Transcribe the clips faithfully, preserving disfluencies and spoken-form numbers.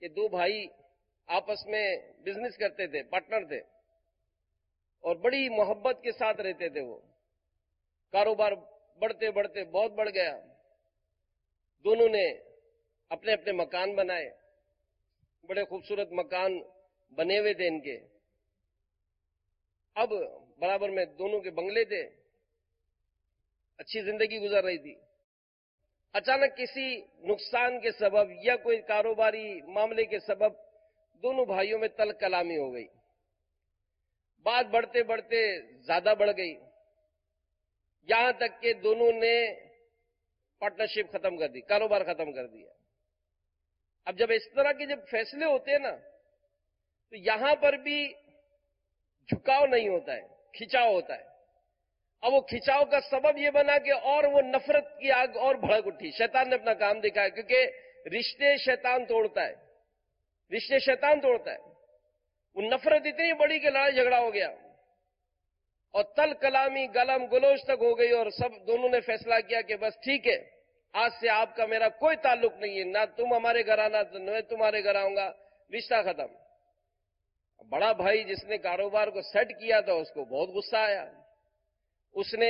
کہ دو بھائی آپس میں بزنس کرتے تھے، پارٹنر تھے، اور بڑی محبت کے ساتھ رہتے تھے. وہ کاروبار بڑھتے بڑھتے بہت بڑھ گیا. دونوں نے اپنے اپنے مکان بنائے، بڑے خوبصورت مکان بنے ہوئے تھے ان کے. اب برابر میں دونوں کے بنگلے تھے، اچھی زندگی گزر رہی تھی. اچانک کسی نقصان کے سبب یا کوئی کاروباری معاملے کے سبب دونوں بھائیوں میں تلخ کلامی ہو گئی. بات بڑھتے بڑھتے زیادہ بڑھ گئی، یہاں تک کہ دونوں نے پارٹنرشپ ختم کر دی، کاروبار ختم کر دیا. اب جب اس طرح کے جب فیصلے ہوتے ہیں نا، تو یہاں پر بھی جھکاؤ نہیں ہوتا ہے، کھچاؤ ہوتا ہے. اب وہ کھچاؤ کا سبب یہ بنا کہ اور وہ نفرت کی آگ اور بھڑک اٹھی. شیطان نے اپنا کام دکھایا، کیونکہ رشتے شیطان توڑتا ہے، رشتے شیطان توڑتا ہے. وہ نفرت اتنی بڑی کہ لڑائی جھگڑا ہو گیا اور تل کلامی گلم گلوچ تک ہو گئی، اور سب دونوں نے فیصلہ کیا کہ بس ٹھیک ہے، آج سے آپ کا میرا کوئی تعلق نہیں ہے، نہ تم ہمارے گھر آنا نہ تمہارے گھر آؤں گا، رشتہ ختم. بڑا بھائی جس نے کاروبار کو سیٹ کیا تھا اس کو بہت غصہ آیا. اس نے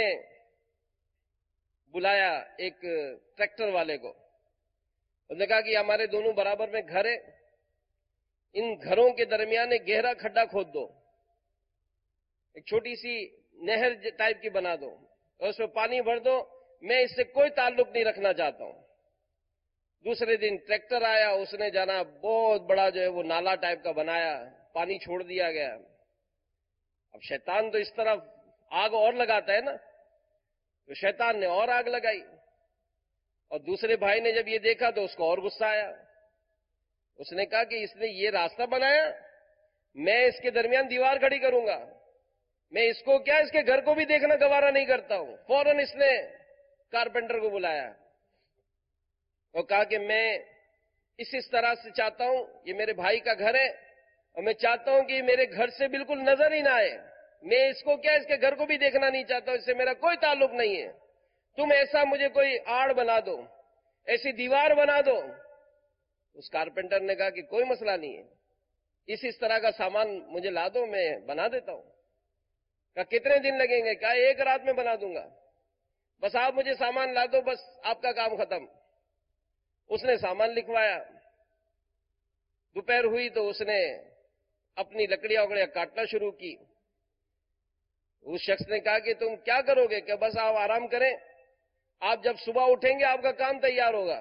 بلایا ایک ٹریکٹر والے کو. اس نے کہا کہ ہمارے دونوں برابر میں گھر ہے، ان گھروں کے درمیان ایک گہرا کھڈا کھود دو، ایک چھوٹی سی نہر ٹائپ کی بنا دو اور اس میں پانی بھر دو، میں اس سے کوئی تعلق نہیں رکھنا چاہتا ہوں. دوسرے دن ٹریکٹر آیا، اس نے جانا بہت بڑا جو ہے وہ نالا ٹائپ کا بنایا، پانی چھوڑ دیا گیا. اب شیطان تو اس طرف آگ اور لگاتا ہے نا، تو شیطان نے اور آگ لگائی. اور دوسرے بھائی نے جب یہ دیکھا تو اس کو اور غصہ آیا. اس نے کہا کہ اس نے یہ راستہ بنایا، میں اس کے درمیان دیوار کھڑی کروں گا، میں اس کو کیا اس کے گھر کو بھی دیکھنا گوارا نہیں کرتا ہوں. فوراً اس نے کارپینٹر کو بلایا اور کہا کہ میں اس اس طرح سے چاہتا ہوں، یہ میرے بھائی کا گھر ہے اور میں چاہتا ہوں کہ میرے گھر سے بالکل نظر ہی نہ آئے، میں اس کو کیا اس کے گھر کو بھی دیکھنا نہیں چاہتا ہوں، اس سے میرا کوئی تعلق نہیں ہے. تم ایسا مجھے کوئی آڑ بنا دو، ایسی دیوار بنا دو. اس کارپینٹر نے کہا کہ کوئی مسئلہ نہیں ہے، اس اس طرح کا سامان مجھے لا دو، میں بنا دیتا ہوں. کہا کتنے دن لگیں گے؟ کہا ایک رات میں بنا دوں گا، بس آپ مجھے سامان لا دو، بس آپ کا کام ختم. اس نے سامان لکھوایا. دوپہر ہوئی تو اس نے اپنی لکڑیاں وکڑیاں کاٹنا شروع کی. اس شخص نے کہا کہ تم کیا کرو گے؟ کہ بس آپ آرام کریں، آپ جب صبح اٹھیں گے آپ کا کام تیار ہوگا.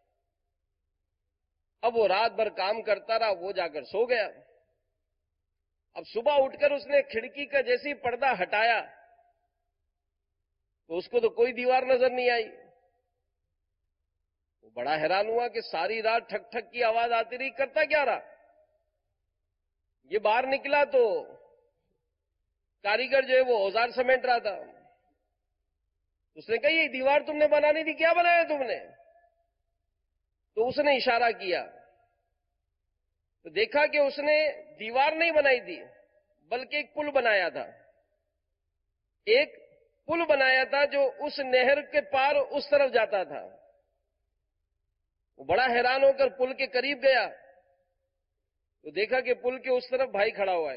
اب وہ رات بھر کام کرتا رہا، وہ جا کر سو گیا. اب صبح اٹھ کر اس نے کھڑکی کا جیسی پردہ ہٹایا تو اس کو تو کوئی دیوار نظر نہیں آئی. وہ بڑا حیران ہوا کہ ساری رات ٹھک ٹھک کی آواز آتی رہی، کرتا کیا رہا. یہ باہر نکلا تو کاریگر جو ہے وہ اوزار سمیٹ رہا تھا. اس نے کہا یہ دیوار تم نے بنانی تھی، کیا بنایا تم نے؟ تو اس نے اشارہ کیا تو دیکھا کہ اس نے دیوار نہیں بنائی تھی بلکہ ایک پل بنایا تھا. ایک پل بنایا تھا جو اس نہر کے پار اس طرف جاتا تھا. وہ بڑا حیران ہو کر پل کے قریب گیا تو دیکھا کہ پل کے اس طرف بھائی کھڑا ہوا ہے.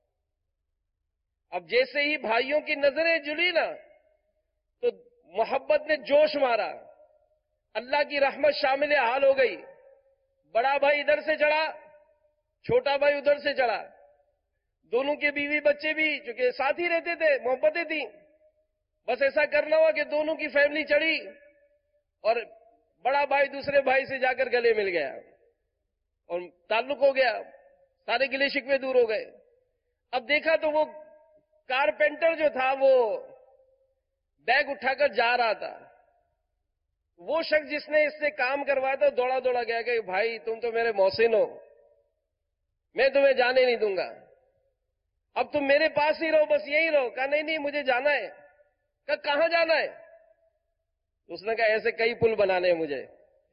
اب جیسے ہی بھائیوں کی نظریں جڑی نا تو محبت نے جوش مارا، اللہ کی رحمت شامل حال ہو گئی. بڑا بھائی ادھر سے چڑھا، چھوٹا بھائی ادھر سے چڑھا. دونوں کے بیوی بچے بھی چونکہ ساتھ ہی رہتے تھے، محبتیں تھیں، بس ایسا کرنا ہوا کہ دونوں کی فیملی چڑھی اور بڑا بھائی دوسرے بھائی سے جا کر گلے مل گیا اور تعلق ہو گیا، سارے گلے شکوے دور ہو گئے. اب دیکھا تو وہ کارپینٹر جو تھا وہ بیگ اٹھا کر جا رہا تھا. وہ شخص جس نے اس سے کام کروایا تھا دوڑا دوڑا گیا کہ بھائی تم تو میرے محسن ہو، میں تمہیں جانے نہیں دوں گا، اب تم میرے پاس ہی رہو، بس یہی رہو. کہا نہیں نہیں مجھے جانا ہے. کہا کہاں جانا ہے؟ اس نے کہا ایسے کئی پل بنانے ہیں مجھے،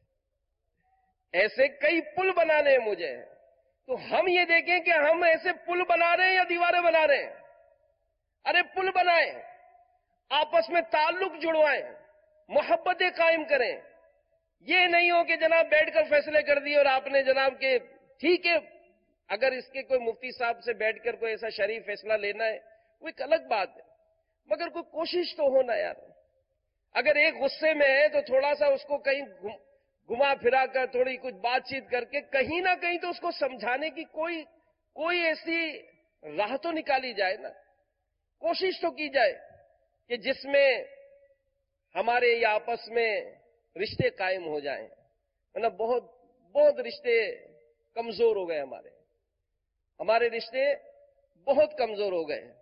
ایسے کئی پل بنانے ہیں مجھے. تو ہم یہ دیکھیں کہ ہم ایسے پل بنا رہے ہیں یا دیواریں بنا رہے ہیں؟ ارے پل بنائیں، آپس میں تعلق جڑوائیں، محبتیں قائم کریں. یہ نہیں ہو کہ جناب بیٹھ کر فیصلے کر دیے اور آپ نے جناب کہ ٹھیک ہے، اگر اس کے کوئی مفتی صاحب سے بیٹھ کر کوئی ایسا شریف فیصلہ لینا ہے وہ ایک الگ بات ہے، مگر کوئی کوشش تو ہونا یار. اگر ایک غصے میں ہے تو تھوڑا سا اس کو کہیں گھما پھرا کر تھوڑی کچھ بات چیت کر کے کہیں نہ کہیں تو اس کو سمجھانے کی کوئی کوئی ایسی راہ تو نکالی جائے نا. کوشش تو کی جائے کہ جس میں ہمارے یہ آپس میں رشتے قائم ہو جائیں. مطلب بہت بہت رشتے کمزور ہو گئے، ہمارے ہمارے رشتے بہت کمزور ہو گئے.